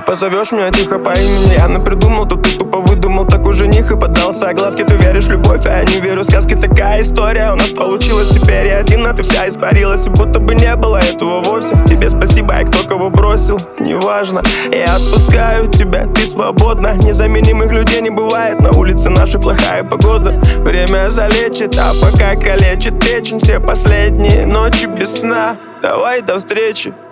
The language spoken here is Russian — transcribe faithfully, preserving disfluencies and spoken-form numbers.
позовешь меня тихо по имени. Я напридумал, то ты тупо выдумал такой жених и поддался. Глазки, ты веришь в любовь, а я не верю в сказки. Такая история у нас получилась. Теперь я один, а ты вся испарилась. И будто бы не было этого вовсе. Тебе спасибо, а кто кого бросил, неважно. Я отпускаю тебя, ты свободна. Незаменимых людей не бывает. На улице наша плохая погода. Время залечит, а пока калечит печень. Все последние ночи без сна. Давай до встречи.